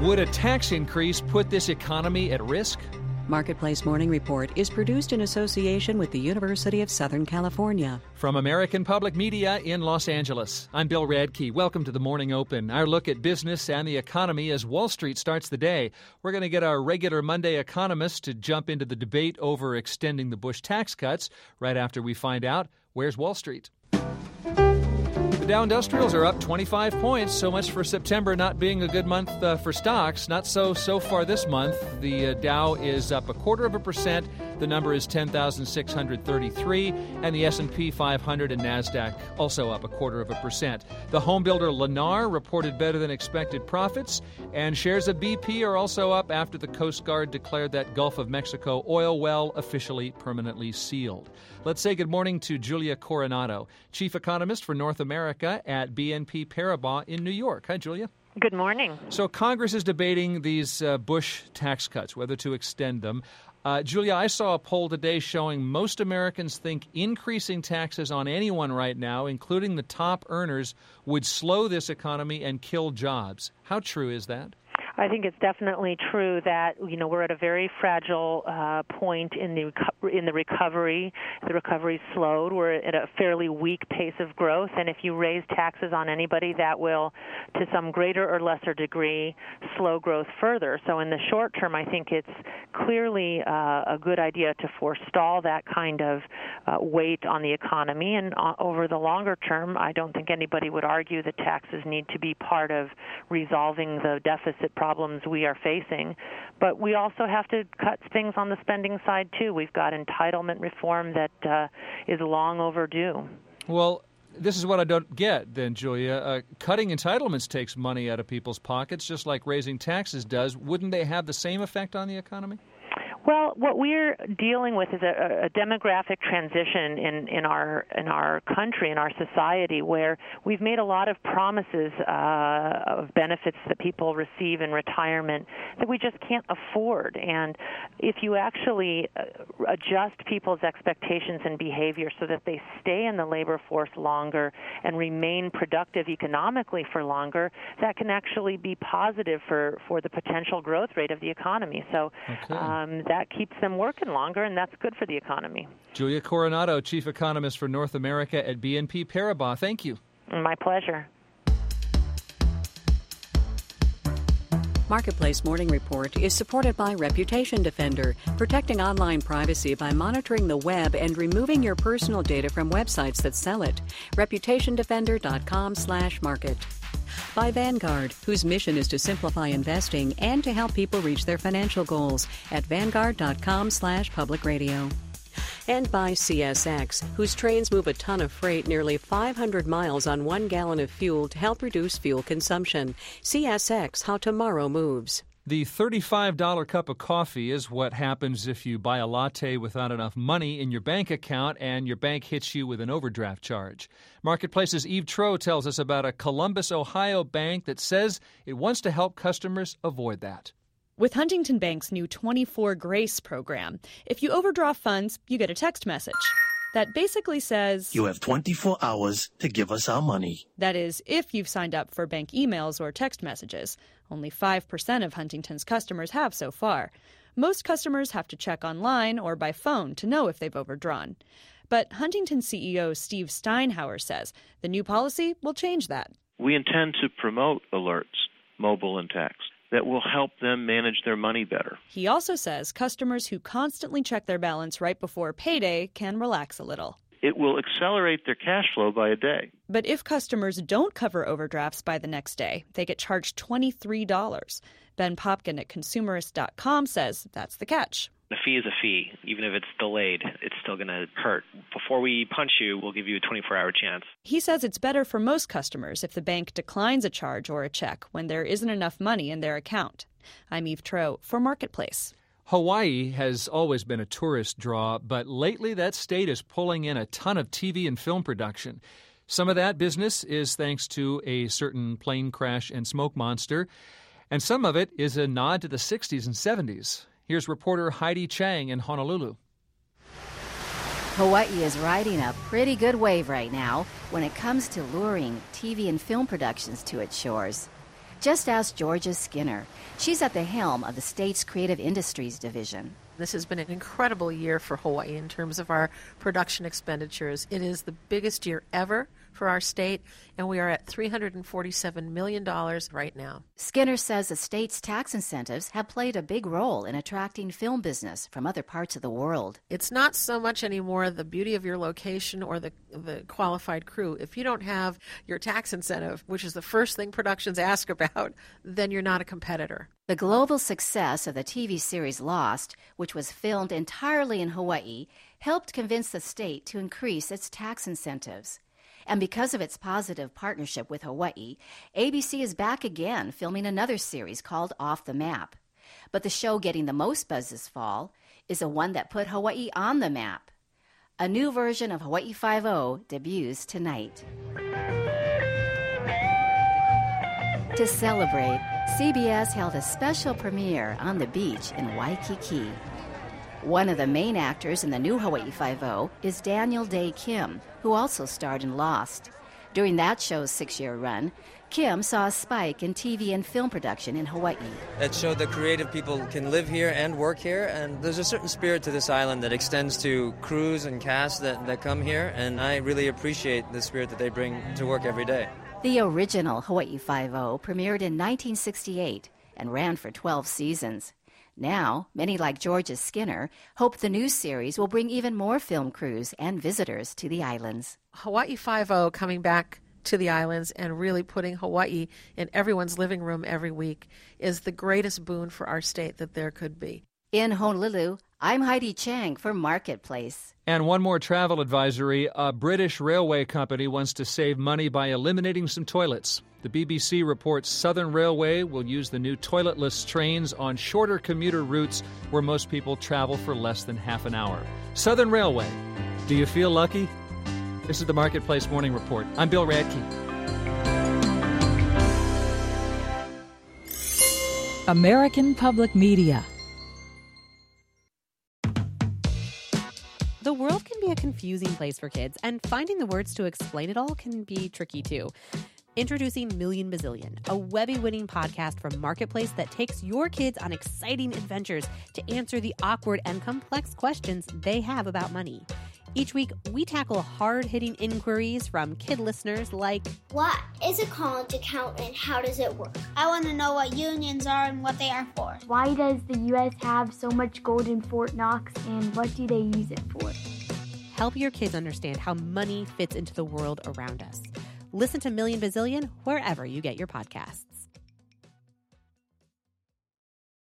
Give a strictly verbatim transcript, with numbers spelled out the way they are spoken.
Would a tax increase put this economy at risk? Marketplace Morning Report is produced in association with the University of Southern California. From American Public Media in Los Angeles, I'm Bill Radke. Welcome to the Morning Open, our look at business and the economy as Wall Street starts the day. We're going to get our regular Monday economist to jump into the debate over extending the Bush tax cuts right after we find out where's Wall Street. The Dow Industrials are up twenty-five points, so much for September not being a good month uh, for stocks. Not so so far this month. The uh, Dow is up a quarter of a percent. The number is ten thousand six hundred thirty-three, and the S and P five hundred and NASDAQ also up a quarter of a percent. The home builder Lennar reported better than expected profits, and shares of B P are also up after the Coast Guard declared that Gulf of Mexico oil well officially permanently sealed. Let's say good morning to Julia Coronado, Chief Economist for North America at B N P Paribas in New York. Hi, Julia. Good morning. So Congress is debating these uh, Bush tax cuts, whether to extend them. Uh, Julia, I saw a poll today showing most Americans think increasing taxes on anyone right now, including the top earners, would slow this economy and kill jobs. How true is that? I think it's definitely true that, you know, we're at a very fragile uh, point in the reco- in the recovery. The recovery slowed. We're at a fairly weak pace of growth, and if you raise taxes on anybody, that will, to some greater or lesser degree, slow growth further. So in the short term, I think it's clearly uh, a good idea to forestall that kind of uh, weight on the economy, and uh, over the longer term, I don't think anybody would argue that taxes need to be part of resolving the deficit problems we are facing. But we also have to cut things on the spending side, too. We've got entitlement reform that uh, is long overdue. Well, this is what I don't get, then, Julia. Uh, cutting entitlements takes money out of people's pockets, just like raising taxes does. Wouldn't they have the same effect on the economy? Well, what we're dealing with is a, a demographic transition in, in our in our country, in our society, where we've made a lot of promises uh, of benefits that people receive in retirement that we just can't afford. And if you actually adjust people's expectations and behavior so that they stay in the labor force longer and remain productive economically for longer, that can actually be positive for, for the potential growth rate of the economy. So okay. um, that keeps them working longer, and that's good for the economy. Julia Coronado, Chief Economist for North America at B N P Paribas. Thank you. My pleasure. Marketplace Morning Report is supported by Reputation Defender, protecting online privacy by monitoring the web and removing your personal data from websites that sell it. reputation defender dot com slash market. By Vanguard, whose mission is to simplify investing and to help people reach their financial goals at vanguard dot com slash public radio. And by C S X, whose trains move a ton of freight nearly five hundred miles on one gallon of fuel to help reduce fuel consumption. C S X, how tomorrow moves. The thirty-five dollars cup of coffee is what happens if you buy a latte without enough money in your bank account and your bank hits you with an overdraft charge. Marketplace's Eve Troe tells us about a Columbus, Ohio bank that says it wants to help customers avoid that. With Huntington Bank's new twenty-four Grace program, if you overdraw funds, you get a text message that basically says, "You have twenty-four hours to give us our money." That is, if you've signed up for bank emails or text messages. Only five percent of Huntington's customers have so far. Most customers have to check online or by phone to know if they've overdrawn. But Huntington C E O Steve Steinhauer says the new policy will change that. We intend to promote alerts, mobile and text, that will help them manage their money better. He also says customers who constantly check their balance right before payday can relax a little. It will accelerate their cash flow by a day. But if customers don't cover overdrafts by the next day, they get charged twenty-three dollars. Ben Popkin at consumerist dot com says that's the catch. The fee is a fee. Even if it's delayed, it's still going to hurt. Before we punch you, we'll give you a twenty-four hour chance. He says it's better for most customers if the bank declines a charge or a check when there isn't enough money in their account. I'm Eve Troe for Marketplace. Hawaii has always been a tourist draw, but lately that state is pulling in a ton of T V and film production. Some of that business is thanks to a certain plane crash and smoke monster, and some of it is a nod to the sixties and seventies. Here's reporter Heidi Chang in Honolulu. Hawaii is riding a pretty good wave right now when it comes to luring T V and film productions to its shores. Just ask Georgia Skinner. She's at the helm of the state's Creative Industries Division. This has been an incredible year for Hawaii in terms of our production expenditures. It is the biggest year ever for our state, and we are at three hundred forty-seven million dollars right now. Skinner says the state's tax incentives have played a big role in attracting film business from other parts of the world. It's not so much anymore the beauty of your location or the, the qualified crew. If you don't have your tax incentive, which is the first thing productions ask about, then you're not a competitor. The global success of the T V series Lost, which was filmed entirely in Hawaii, helped convince the state to increase its tax incentives. And because of its positive partnership with Hawaii, A B C is back again filming another series called Off the Map. But the show getting the most buzz this fall is the one that put Hawaii on the map. A new version of Hawaii Five-O debuts tonight. To celebrate, C B S held a special premiere on the beach in Waikiki. One of the main actors in the new Hawaii Five-O is Daniel Dae Kim, who also starred in Lost. During that show's six-year run, Kim saw a spike in T V and film production in Hawaii. It showed that creative people can live here and work here, and there's a certain spirit to this island that extends to crews and casts that, that come here, and I really appreciate the spirit that they bring to work every day. The original Hawaii Five-O premiered in nineteen sixty-eight and ran for twelve seasons. Now, many like Georgia Skinner hope the new series will bring even more film crews and visitors to the islands. Hawaii Five-O coming back to the islands and really putting Hawaii in everyone's living room every week is the greatest boon for our state that there could be. In Honolulu, I'm Heidi Chang for Marketplace. And one more travel advisory. A British railway company wants to save money by eliminating some toilets. The B B C reports Southern Railway will use the new toiletless trains on shorter commuter routes where most people travel for less than half an hour. Southern Railway. Do you feel lucky? This is the Marketplace Morning Report. I'm Bill Radke. American Public Media. The world can be a confusing place for kids, and finding the words to explain it all can be tricky too. Introducing Million Bazillion, a Webby-winning podcast from Marketplace that takes your kids on exciting adventures to answer the awkward and complex questions they have about money. Each week, we tackle hard-hitting inquiries from kid listeners like, what is a college account and how does it work? I want to know what unions are and what they are for. Why does the U S have so much gold in Fort Knox and what do they use it for? Help your kids understand how money fits into the world around us. Listen to Million Bazillion wherever you get your podcasts.